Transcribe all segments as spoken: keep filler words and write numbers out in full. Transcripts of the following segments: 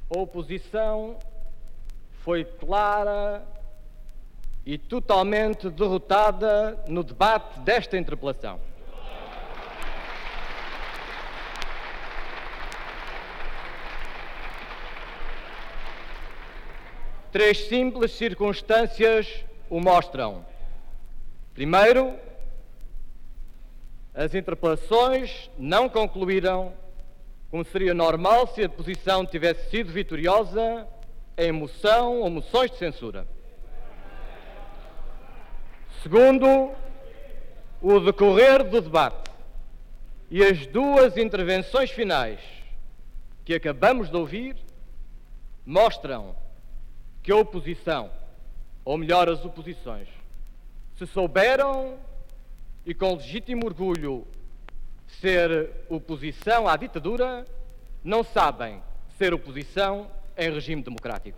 A oposição foi clara e totalmente derrotada no debate desta interpelação. Três simples circunstâncias o mostram. Primeiro, as interpelações não concluíram, como seria normal se a oposição tivesse sido vitoriosa, em moção ou moções de censura. Segundo, o decorrer do debate e as duas intervenções finais que acabamos de ouvir mostram que a oposição, ou melhor, as oposições, se souberam e com legítimo orgulho ser oposição à ditadura, não sabem ser oposição em regime democrático.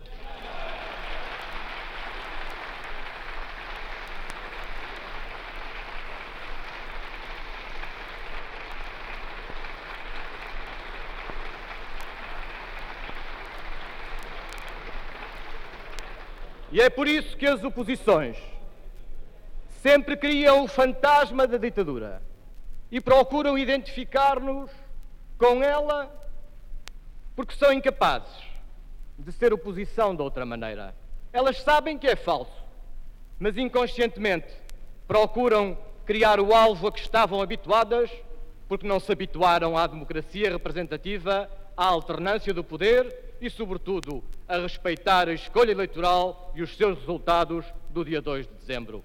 E é por isso que as oposições sempre criam o fantasma da ditadura e procuram identificar-nos com ela porque são incapazes de ser oposição de outra maneira. Elas sabem que é falso, mas inconscientemente procuram criar o alvo a que estavam habituadas porque não se habituaram à democracia representativa, à alternância do poder e, sobretudo, a respeitar a escolha eleitoral e os seus resultados do dia dois de dezembro.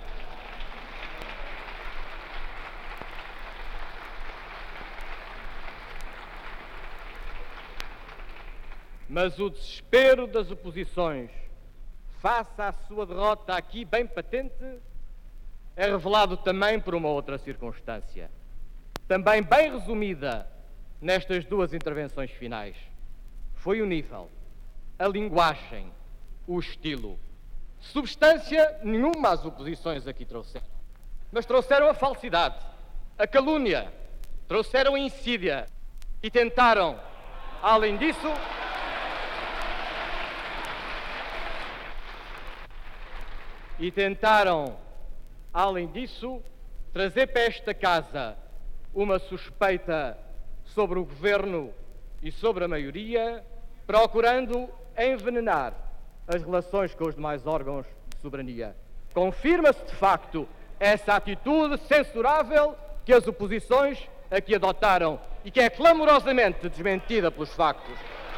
Mas o desespero das oposições face à sua derrota aqui bem patente é revelado também por uma outra circunstância, também bem resumida nestas duas intervenções finais. Foi o nível, a linguagem, o estilo. Substância nenhuma as oposições aqui trouxeram, mas trouxeram a falsidade, a calúnia, trouxeram a insídia e tentaram, além disso, e tentaram, além disso, trazer para esta casa uma suspeita sobre o governo e sobre a maioria, procurando envenenar as relações com os demais órgãos de soberania. Confirma-se, de facto, essa atitude censurável que as oposições aqui adotaram e que é clamorosamente desmentida pelos factos.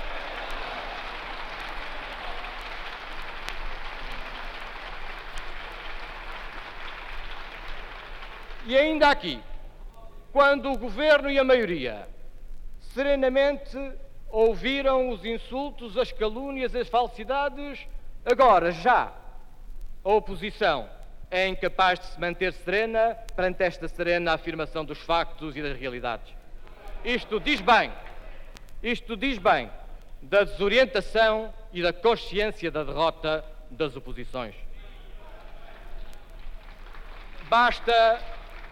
E ainda aqui, quando o governo e a maioria serenamente ouviram os insultos, as calúnias, as falsidades, agora já a oposição é incapaz de se manter serena perante esta serena afirmação dos factos e das realidades. Isto diz bem, isto diz bem da desorientação e da consciência da derrota das oposições. Basta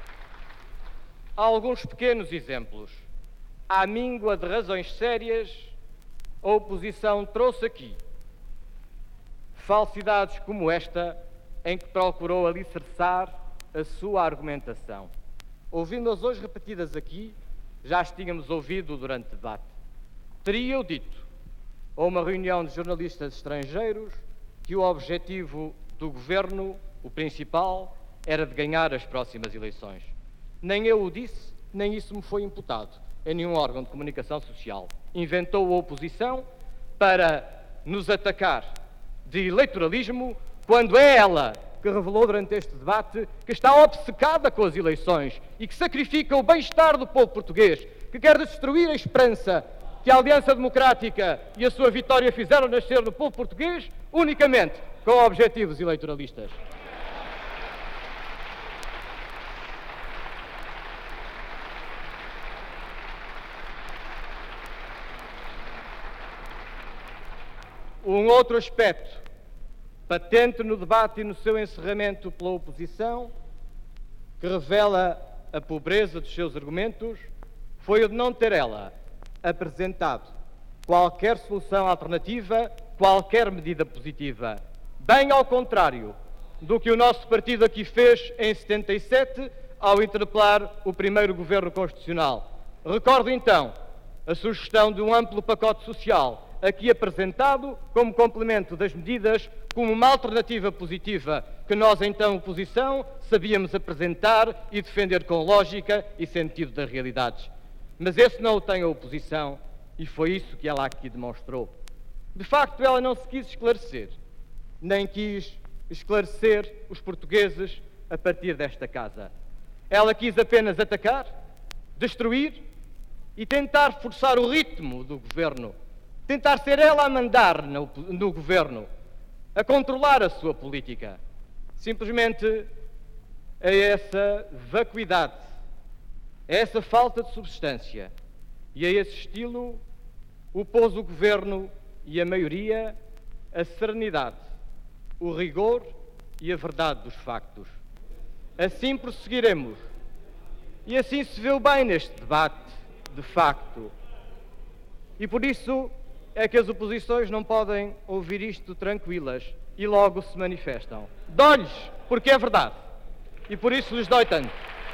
alguns pequenos exemplos. À míngua de razões sérias, a oposição trouxe aqui falsidades como esta, em que procurou alicerçar a sua argumentação. Ouvindo-as hoje repetidas aqui, já as tínhamos ouvido durante o debate. Teria eu dito a uma reunião de jornalistas estrangeiros que o objetivo do governo, o principal, era de ganhar as próximas eleições. Nem eu o disse, nem isso me foi imputado em nenhum órgão de comunicação social. Inventou a oposição para nos atacar de eleitoralismo, quando é ela que revelou durante este debate que está obcecada com as eleições e que sacrifica o bem-estar do povo português, que quer destruir a esperança que a Aliança Democrática e a sua vitória fizeram nascer no povo português, unicamente com objetivos eleitoralistas. Um outro aspecto, patente no debate e no seu encerramento pela oposição, que revela a pobreza dos seus argumentos, foi o de não ter ela apresentado qualquer solução alternativa, qualquer medida positiva. Bem ao contrário do que o nosso partido aqui fez em setenta e sete, ao interpelar o primeiro governo constitucional. Recordo então a sugestão de um amplo pacote social, aqui apresentado como complemento das medidas, como uma alternativa positiva que nós, então, oposição, sabíamos apresentar e defender com lógica e sentido das realidades. Mas esse não o tem a oposição e foi isso que ela aqui demonstrou. De facto, ela não se quis esclarecer, nem quis esclarecer os portugueses a partir desta casa. Ela quis apenas atacar, destruir e tentar forçar o ritmo do governo, tentar ser ela a mandar no, no governo, a controlar a sua política. Simplesmente é essa vacuidade, é essa falta de substância e a esse estilo opôs o governo e a maioria a serenidade, o rigor e a verdade dos factos. Assim prosseguiremos. E assim se viu bem neste debate, de facto. E por isso é que as oposições não podem ouvir isto tranquilas e logo se manifestam. Dói-lhes, porque é verdade. E por isso lhes dói tanto.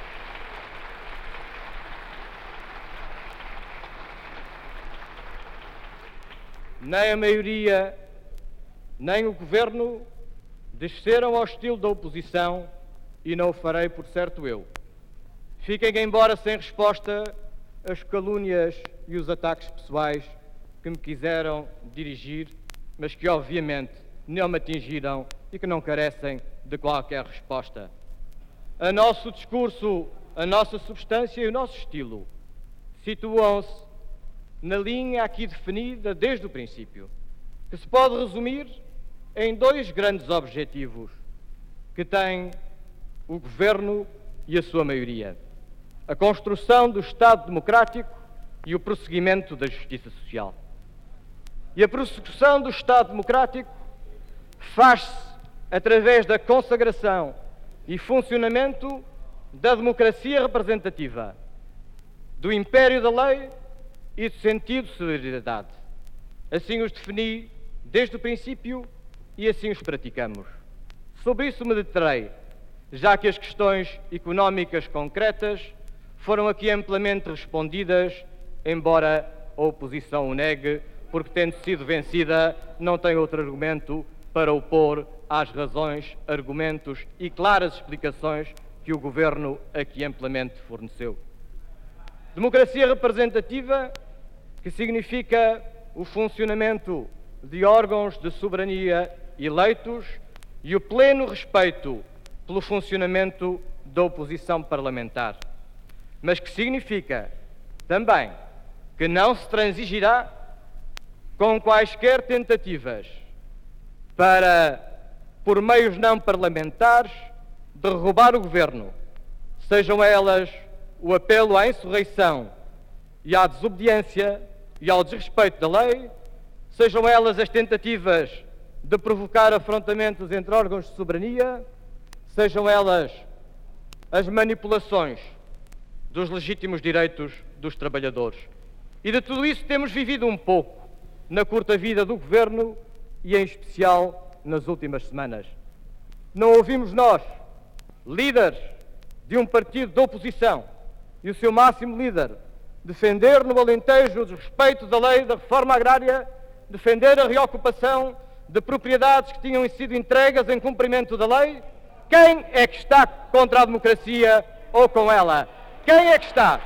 Nem a maioria, nem o governo desceram ao estilo da oposição e não o farei por certo eu. Fiquem embora sem resposta as calúnias e os ataques pessoais que me quiseram dirigir, mas que obviamente não me atingiram e que não carecem de qualquer resposta. O nosso discurso, a nossa substância e o nosso estilo situam-se na linha aqui definida desde o princípio, que se pode resumir em dois grandes objetivos que tem o governo e a sua maioria: a construção do Estado democrático e o prosseguimento da justiça social. E a prossecução do Estado democrático faz-se através da consagração e funcionamento da democracia representativa, do império da lei e do sentido de solidariedade. Assim os defini desde o princípio e assim os praticamos. Sobre isso me deterei, já que as questões económicas concretas foram aqui amplamente respondidas, embora a oposição o negue, porque, tendo sido vencida, não tem outro argumento para opor às razões, argumentos e claras explicações que o Governo aqui amplamente forneceu. Democracia representativa, que significa o funcionamento de órgãos de soberania eleitos e o pleno respeito pelo funcionamento da oposição parlamentar, mas que significa também que não se transigirá com quaisquer tentativas para, por meios não parlamentares, derrubar o governo, sejam elas o apelo à insurreição e à desobediência e ao desrespeito da lei, sejam elas as tentativas de provocar afrontamentos entre órgãos de soberania, sejam elas as manipulações dos legítimos direitos dos trabalhadores. E de tudo isso temos vivido um pouco na curta vida do Governo e, em especial, nas últimas semanas. Não ouvimos nós, líderes de um partido de oposição e o seu máximo líder, defender no Alentejo o desrespeito da lei da reforma agrária, defender a reocupação de propriedades que tinham sido entregues em cumprimento da lei? Quem é que está contra a democracia ou com ela? Quem é que está?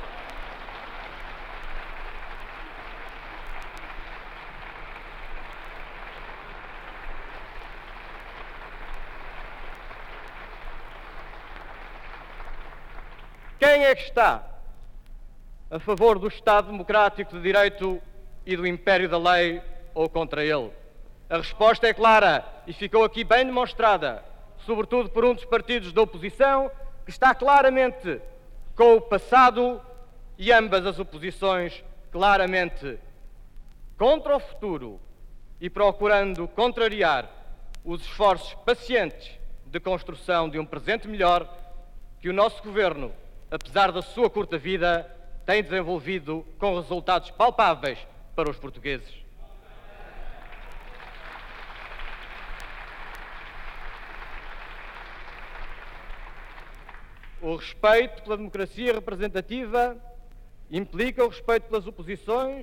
Quem é que está a favor do Estado democrático de direito e do império da lei ou contra ele? A resposta é clara e ficou aqui bem demonstrada, sobretudo por um dos partidos da oposição, que está claramente com o passado e ambas as oposições claramente contra o futuro e procurando contrariar os esforços pacientes de construção de um presente melhor que o nosso governo, apesar da sua curta vida, tem desenvolvido com resultados palpáveis para os portugueses. o respeito pela democracia representativa implica o respeito pelas oposições,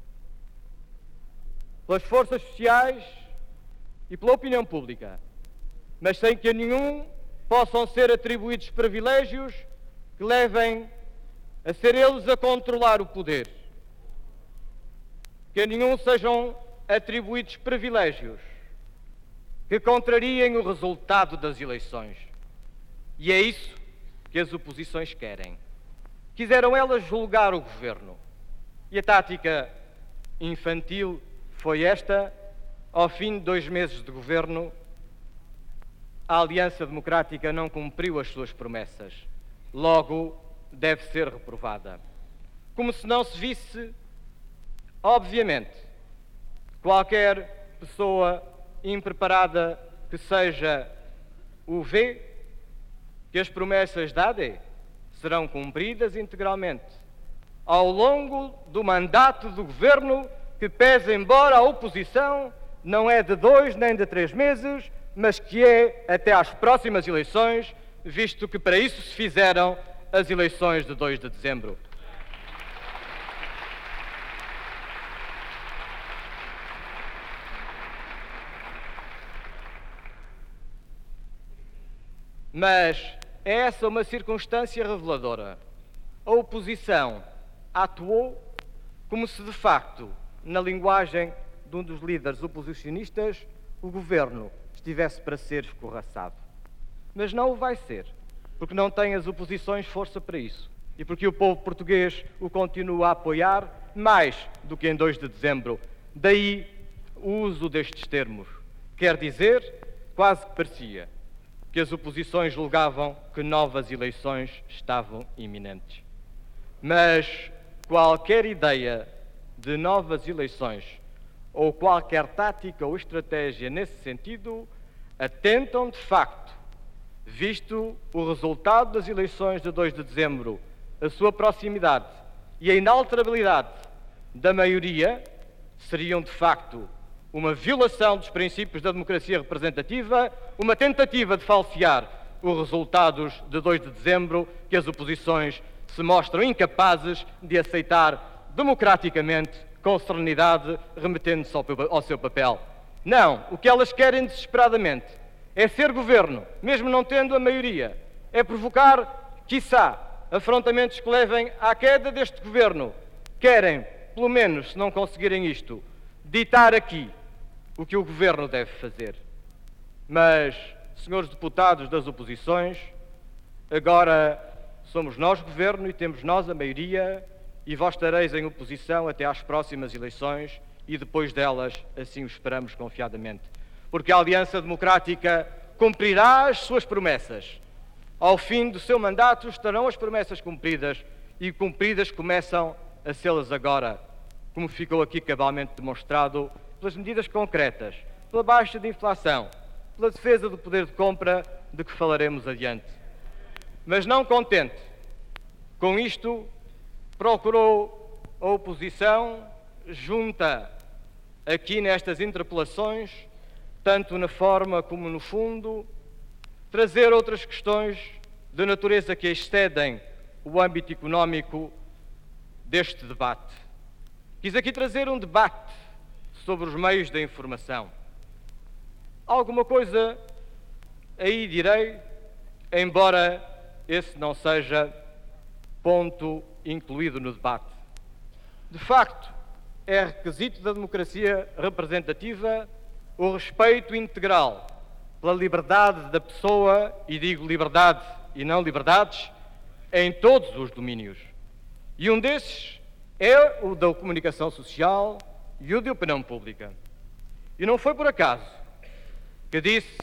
pelas forças sociais e pela opinião pública, mas sem que a nenhum possam ser atribuídos privilégios que levem a ser eles a controlar o poder. Que a nenhum sejam atribuídos privilégios que contrariem o resultado das eleições. E é isso que as oposições querem. Quiseram elas julgar o governo. E a tática infantil foi esta: ao fim de dois meses de governo, a Aliança Democrática não cumpriu as suas promessas. Logo, deve ser reprovada. Como se não se visse, obviamente, qualquer pessoa impreparada que seja o vê, que as promessas dadas serão cumpridas integralmente ao longo do mandato do governo, que, pese embora a oposição, não é de dois nem de três meses, mas que é até às próximas eleições, visto que para isso se fizeram as eleições de dois de dezembro. Mas é essa uma circunstância reveladora. A oposição atuou como se, de facto, na linguagem de um dos líderes oposicionistas, o governo estivesse para ser escorraçado. Mas não o vai ser, porque não tem as oposições força para isso. E porque o povo português o continua a apoiar mais do que em dois de dezembro. Daí o uso destes termos. Quer dizer, quase que parecia que as oposições julgavam que novas eleições estavam iminentes. Mas qualquer ideia de novas eleições ou qualquer tática ou estratégia nesse sentido atentam, de facto, visto o resultado das eleições de dois de dezembro, a sua proximidade e a inalterabilidade da maioria, seriam, de facto, uma violação dos princípios da democracia representativa, uma tentativa de falsear os resultados de dois de dezembro, que as oposições se mostram incapazes de aceitar democraticamente, com serenidade, remetendo-se ao, ao seu papel. Não, o que elas querem desesperadamente é ser governo, mesmo não tendo a maioria. É provocar, quiçá, afrontamentos que levem à queda deste governo. Querem, pelo menos, se não conseguirem isto, ditar aqui o que o governo deve fazer. Mas, senhores deputados das oposições, agora somos nós governo e temos nós a maioria, e vós estareis em oposição até às próximas eleições, e depois delas, assim o esperamos confiadamente. Porque a Aliança Democrática cumprirá as suas promessas. Ao fim do seu mandato estarão as promessas cumpridas, e cumpridas começam a sê-las agora, como ficou aqui cabalmente demonstrado pelas medidas concretas, pela baixa de inflação, pela defesa do poder de compra, de que falaremos adiante. Mas não contente com isto, procurou a oposição, junta aqui nestas interpelações, tanto na forma como no fundo, trazer outras questões de natureza que excedem o âmbito económico deste debate. Quis aqui trazer um debate sobre os meios da informação. Alguma coisa aí direi, embora esse não seja ponto incluído no debate. De facto, é requisito da democracia representativa o respeito integral pela liberdade da pessoa, e digo liberdade e não liberdades, em todos os domínios. E um desses é o da comunicação social e o da opinião pública. E não foi por acaso que disse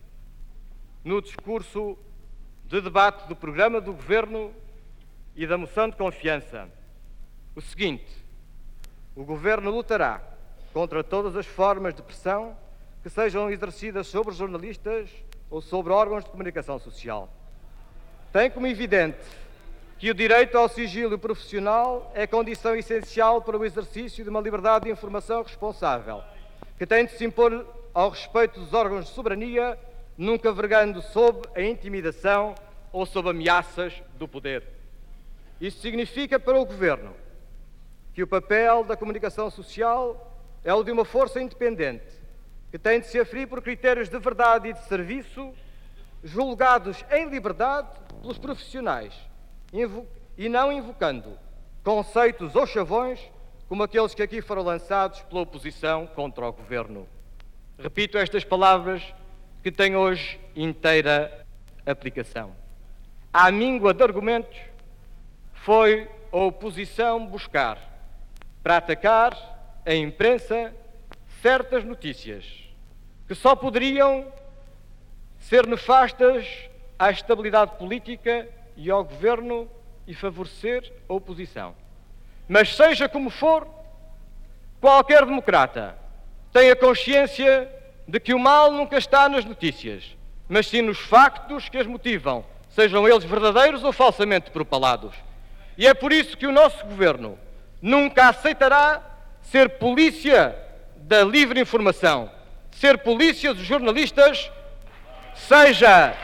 no discurso de debate do programa do Governo e da moção de confiança o seguinte: o Governo lutará contra todas as formas de pressão que sejam exercidas sobre jornalistas ou sobre órgãos de comunicação social. Tem como evidente que o direito ao sigilo profissional é condição essencial para o exercício de uma liberdade de informação responsável, que tem de se impor ao respeito dos órgãos de soberania, nunca vergando sob a intimidação ou sob ameaças do poder. Isso significa para o Governo que o papel da comunicação social é o de uma força independente, que tem de se aferir por critérios de verdade e de serviço, julgados em liberdade pelos profissionais, e não invocando conceitos ou chavões como aqueles que aqui foram lançados pela oposição contra o Governo. Repito estas palavras que têm hoje inteira aplicação. À míngua de argumentos, foi a oposição buscar, para atacar a imprensa, certas notícias que só poderiam ser nefastas à estabilidade política e ao Governo e favorecer a oposição. Mas seja como for, qualquer democrata tem a consciência de que o mal nunca está nas notícias, mas sim nos factos que as motivam, sejam eles verdadeiros ou falsamente propalados. E é por isso que o nosso Governo nunca aceitará ser polícia da livre informação, ser polícia dos jornalistas, seja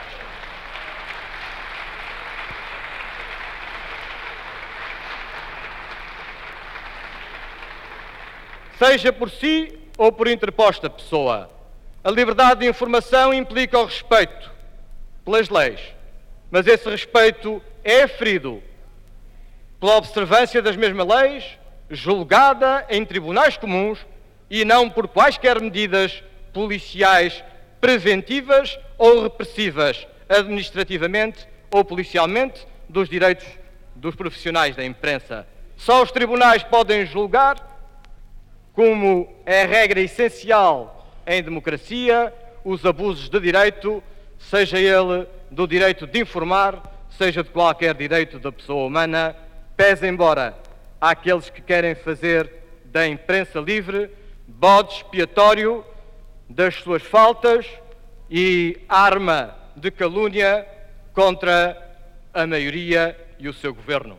seja por si ou por interposta pessoa. A liberdade de informação implica o respeito pelas leis, mas esse respeito é ferido pela observância das mesmas leis, julgada em tribunais comuns e não por quaisquer medidas policiais preventivas ou repressivas, administrativamente ou policialmente, dos direitos dos profissionais da imprensa. Só os tribunais podem julgar, como é regra essencial em democracia, os abusos de direito, seja ele do direito de informar, seja de qualquer direito da pessoa humana, pese embora àqueles que querem fazer da imprensa livre bode expiatório das suas faltas e arma de calúnia contra a maioria e o seu governo.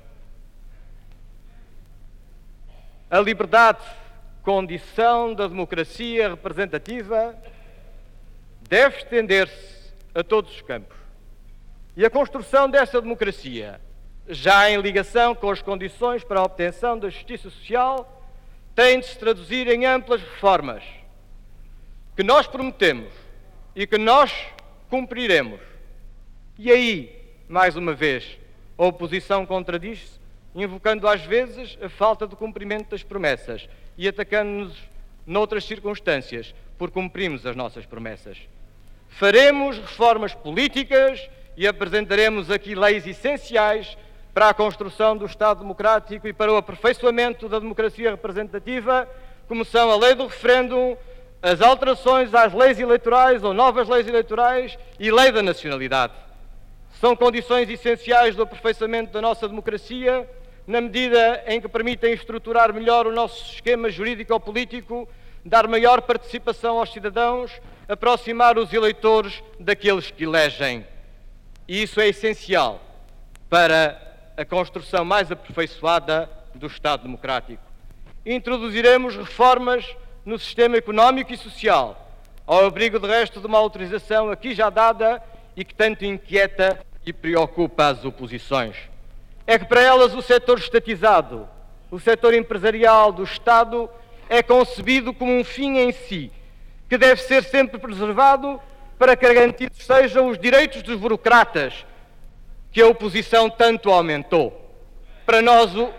A liberdade, condição da democracia representativa, deve estender-se a todos os campos. E a construção dessa democracia, já em ligação com as condições para a obtenção da justiça social, tem de se traduzir em amplas reformas que nós prometemos e que nós cumpriremos. E aí, mais uma vez, a oposição contradiz-se, invocando às vezes a falta de cumprimento das promessas e atacando-nos noutras circunstâncias por cumprirmos as nossas promessas. Faremos reformas políticas e apresentaremos aqui leis essenciais para a construção do Estado democrático e para o aperfeiçoamento da democracia representativa, como são a lei do referendo, as alterações às leis eleitorais ou novas leis eleitorais e lei da nacionalidade. São condições essenciais do aperfeiçoamento da nossa democracia, na medida em que permitem estruturar melhor o nosso esquema jurídico-político, dar maior participação aos cidadãos, aproximar os eleitores daqueles que elegem. E isso é essencial para a construção mais aperfeiçoada do Estado democrático. Introduziremos reformas no sistema económico e social, ao abrigo de resto de uma autorização aqui já dada e que tanto inquieta e preocupa as oposições. É que para elas o setor estatizado, o setor empresarial do Estado, é concebido como um fim em si, que deve ser sempre preservado para que garantidos sejam os direitos dos burocratas, que a oposição tanto aumentou. Para nós o...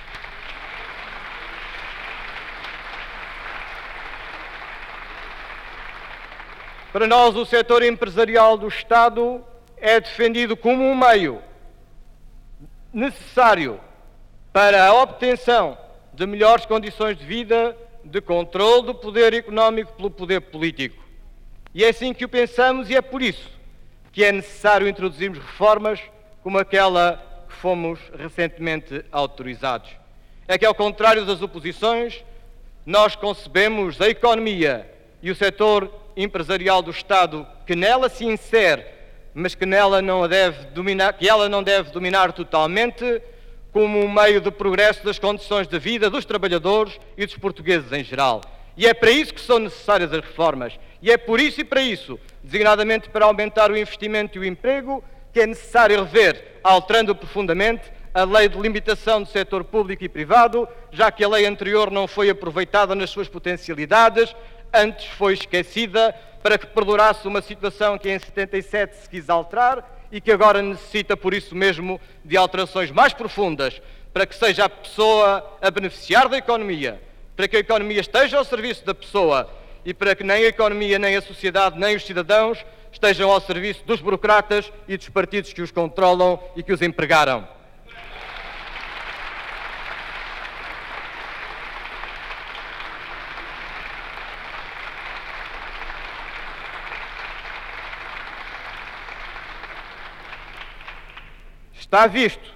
Para nós o setor empresarial do Estado é defendido como um meio necessário para a obtenção de melhores condições de vida, de controle do poder económico pelo poder político. E é assim que o pensamos e é por isso que é necessário introduzirmos reformas como aquela que fomos recentemente autorizados. É que, ao contrário das oposições, nós concebemos a economia e o setor empresarial do Estado que nela se insere, mas que nela não a deve dominar, que ela não deve dominar totalmente, como um meio de progresso das condições de vida dos trabalhadores e dos portugueses em geral. E é para isso que são necessárias as reformas. E é por isso e para isso, designadamente para aumentar o investimento e o emprego, que é necessário rever, alterando profundamente, a lei de limitação do setor público e privado, já que a lei anterior não foi aproveitada nas suas potencialidades, antes foi esquecida para que perdurasse uma situação que em setenta e sete se quis alterar e que agora necessita, por isso mesmo, de alterações mais profundas, para que seja a pessoa a beneficiar da economia, para que a economia esteja ao serviço da pessoa e para que nem a economia, nem a sociedade, nem os cidadãos estejam ao serviço dos burocratas e dos partidos que os controlam e que os empregaram. Está visto,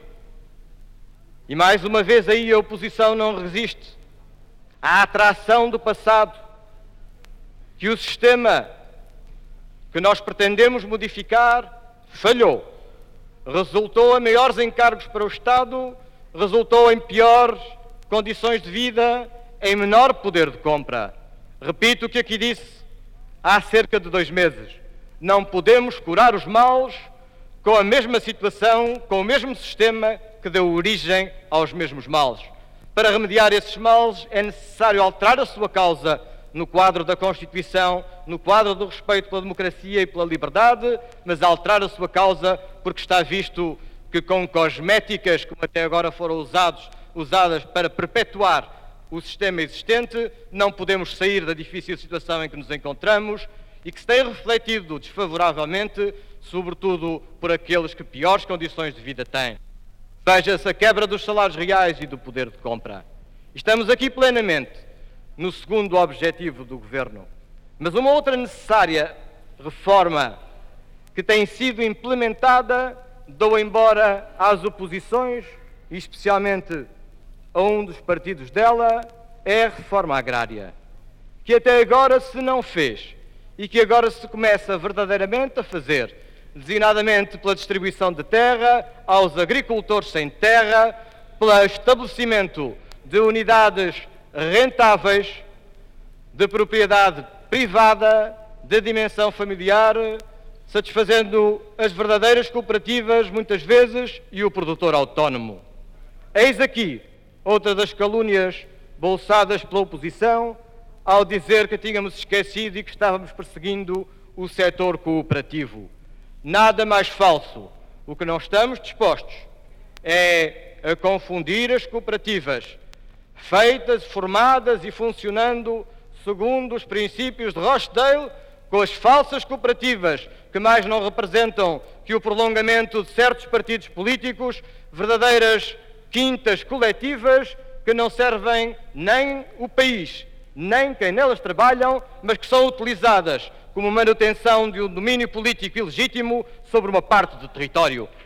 e mais uma vez aí a oposição não resiste à atração do passado, que o sistema que nós pretendemos modificar falhou, resultou em maiores encargos para o Estado, resultou em piores condições de vida, em menor poder de compra. Repito o que aqui disse há cerca de dois meses. Não podemos curar os males com a mesma situação, com o mesmo sistema que deu origem aos mesmos males. Para remediar esses males é necessário alterar a sua causa no quadro da Constituição, no quadro do respeito pela democracia e pela liberdade, mas alterar a sua causa porque está visto que com cosméticas, como até agora foram usados, usadas para perpetuar o sistema existente, não podemos sair da difícil situação em que nos encontramos e que se tem refletido desfavoravelmente, sobretudo por aqueles que piores condições de vida têm. Veja-se a quebra dos salários reais e do poder de compra. Estamos aqui plenamente no segundo objetivo do Governo. Mas uma outra necessária reforma que tem sido implementada, dou embora às oposições, e especialmente a um dos partidos dela, é a reforma agrária, que até agora se não fez e que agora se começa verdadeiramente a fazer, designadamente pela distribuição de terra aos agricultores sem terra, pelo estabelecimento de unidades rentáveis, de propriedade privada, de dimensão familiar, satisfazendo as verdadeiras cooperativas, muitas vezes, e o produtor autónomo. Eis aqui outra das calúnias bolsadas pela oposição, ao dizer que tínhamos esquecido e que estávamos perseguindo o setor cooperativo. Nada mais falso. O que não estamos dispostos é a confundir as cooperativas feitas, formadas e funcionando segundo os princípios de Rochdale com as falsas cooperativas que mais não representam que o prolongamento de certos partidos políticos, verdadeiras quintas coletivas que não servem nem o país, nem quem nelas trabalham, mas que são utilizadas como manutenção de um domínio político ilegítimo sobre uma parte do território.